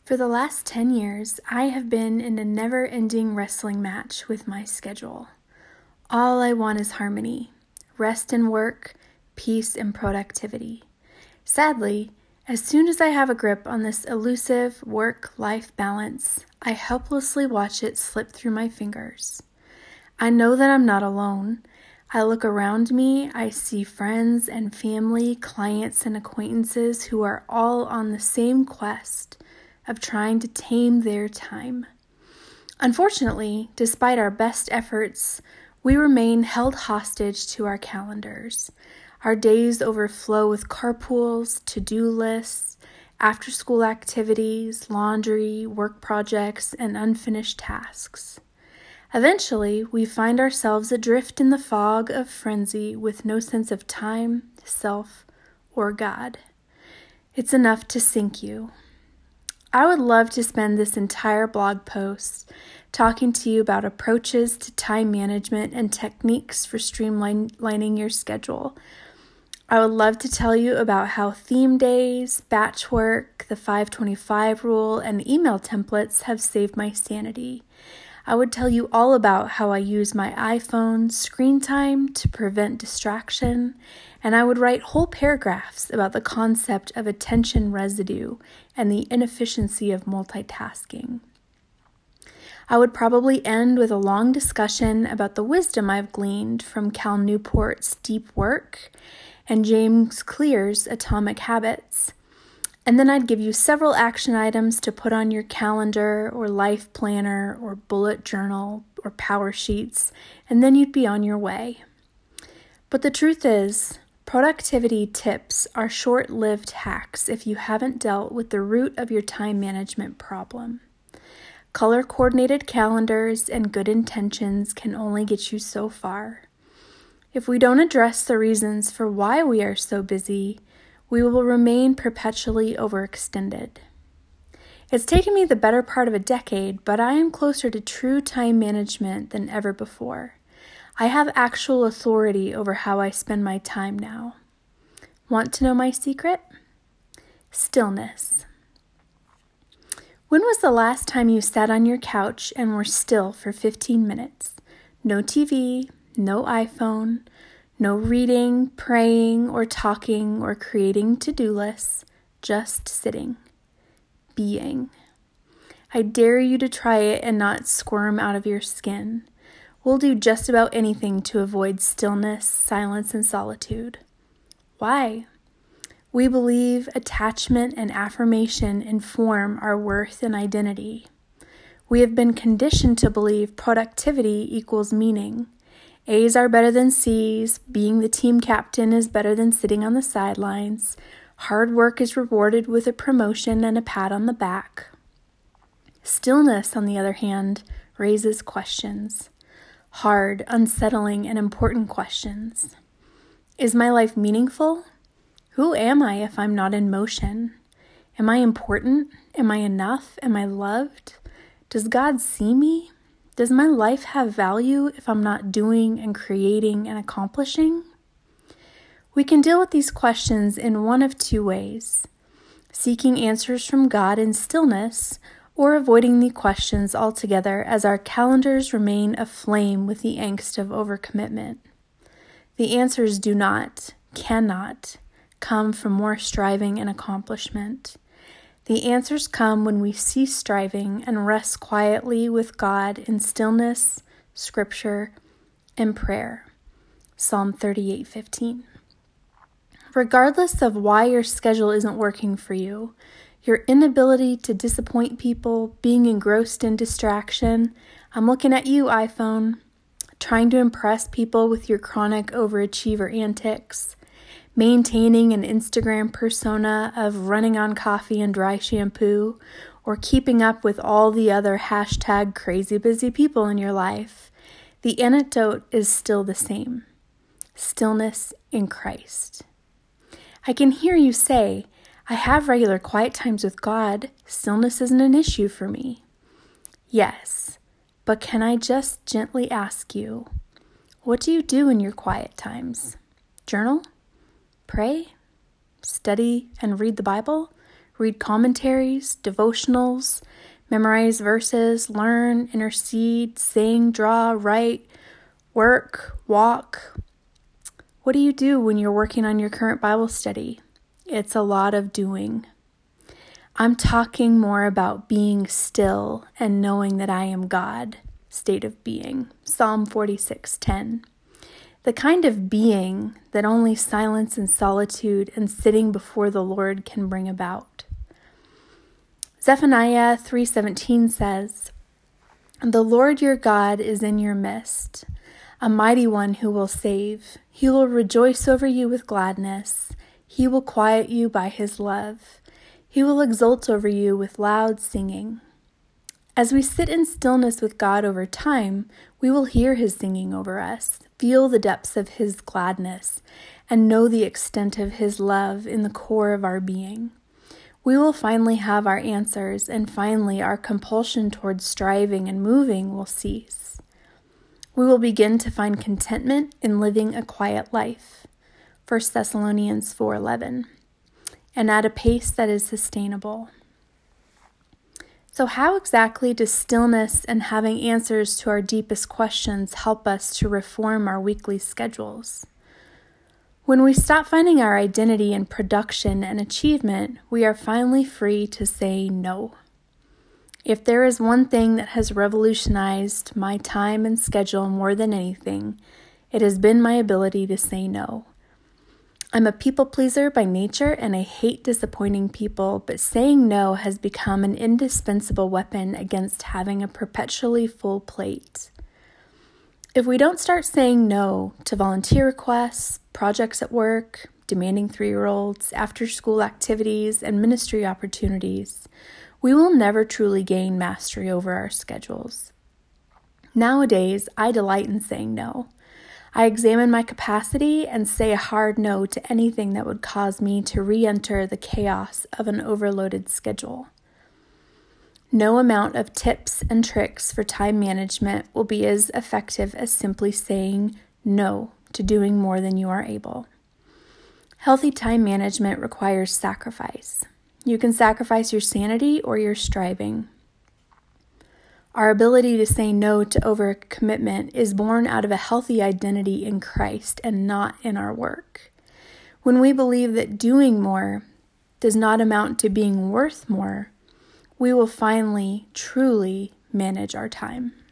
For the last 10 years, I have been in a never-ending wrestling match with my schedule. All I want is harmony, rest and work, peace and productivity. Sadly, as soon as I have a grip on this elusive work-life balance, I helplessly watch it slip through my fingers. I know that I'm not alone. I look around me, I see friends and family, clients and acquaintances who are all on the same quest of trying to tame their time. Unfortunately, despite our best efforts, we remain held hostage to our calendars. Our days overflow with carpools, to-do lists, after-school activities, laundry, work projects, and unfinished tasks. Eventually, we find ourselves adrift in the fog of frenzy with no sense of time, self, or God. It's enough to sink you. I would love to spend this entire blog post talking to you about approaches to time management and techniques for streamlining your schedule. I would love to tell you about how theme days, batch work, the 5-25 rule, and email templates have saved my sanity. I would tell you all about how I use my iPhone screen time to prevent distraction, and I would write whole paragraphs about the concept of attention residue and the inefficiency of multitasking. I would probably end with a long discussion about the wisdom I've gleaned from Cal Newport's Deep Work and James Clear's Atomic Habits. And then I'd give you several action items to put on your calendar or life planner or bullet journal or power sheets, and then you'd be on your way. But the truth is, productivity tips are short-lived hacks if you haven't dealt with the root of your time management problem. Color-coordinated calendars and good intentions can only get you so far. If we don't address the reasons for why we are so busy, we will remain perpetually overextended. It's taken me the better part of a decade, but I am closer to true time management than ever before. I have actual authority over how I spend my time now. Want to know my secret? Stillness. When was the last time you sat on your couch and were still for 15 minutes? No TV, no iPhone, no reading, praying, or talking, or creating to-do lists, just sitting, being. I dare you to try it and not squirm out of your skin. We'll do just about anything to avoid stillness, silence, and solitude. Why? We believe attachment and affirmation inform our worth and identity. We have been conditioned to believe productivity equals meaning. A's are better than C's, being the team captain is better than sitting on the sidelines, hard work is rewarded with a promotion and a pat on the back. Stillness, on the other hand, raises questions. Hard, unsettling, and important questions. Is my life meaningful? Who am I if I'm not in motion? Am I important? Am I enough? Am I loved? Does God see me? Does my life have value if I'm not doing and creating and accomplishing? We can deal with these questions in one of two ways: seeking answers from God in stillness, or avoiding the questions altogether as our calendars remain aflame with the angst of overcommitment. The answers do not, cannot, come from more striving and accomplishment. The answers come when we cease striving and rest quietly with God in stillness, scripture, and prayer. Psalm 38:15. Regardless of why your schedule isn't working for you, your inability to disappoint people, being engrossed in distraction, I'm looking at you, iPhone, trying to impress people with your chronic overachiever antics, maintaining an Instagram persona of running on coffee and dry shampoo, or keeping up with all the other #crazy busy people in your life, the antidote is still the same: stillness in Christ. I can hear you say, I have regular quiet times with God. Stillness isn't an issue for me. Yes, but can I just gently ask you, what do you do in your quiet times? Journal? Pray? Study and read the Bible? read commentaries, devotionals, memorize verses, learn, intercede, sing, draw, write, work, walk. What do you do when you're working on your current Bible study? It's a lot of doing. I'm talking more about being still and knowing that I am God, state of being, Psalm 46:10. The kind of being that only silence and solitude and sitting before the Lord can bring about. Zephaniah 3:17 says, "The Lord your God is in your midst, a mighty one who will save. He will rejoice over you with gladness. He will quiet you by his love. He will exult over you with loud singing." As we sit in stillness with God over time, we will hear his singing over us, feel the depths of his gladness, and know the extent of his love in the core of our being. We will finally have our answers, and finally our compulsion towards striving and moving will cease. We will begin to find contentment in living a quiet life, 1 Thessalonians 4:11, and at a pace that is sustainable. So how exactly does stillness and having answers to our deepest questions help us to reform our weekly schedules? When we stop finding our identity in production and achievement, we are finally free to say no. If there is one thing that has revolutionized my time and schedule more than anything, it has been my ability to say no. I'm a people pleaser by nature and I hate disappointing people, but saying no has become an indispensable weapon against having a perpetually full plate. If we don't start saying no to volunteer requests, projects at work, demanding 3-year-olds, after-school activities, and ministry opportunities, we will never truly gain mastery over our schedules. Nowadays, I delight in saying no. I examine my capacity and say a hard no to anything that would cause me to re-enter the chaos of an overloaded schedule. No amount of tips and tricks for time management will be as effective as simply saying no to doing more than you are able. Healthy time management requires sacrifice. You can sacrifice your sanity or your striving. Our ability to say no to overcommitment is born out of a healthy identity in Christ and not in our work. When we believe that doing more does not amount to being worth more, we will finally, truly manage our time.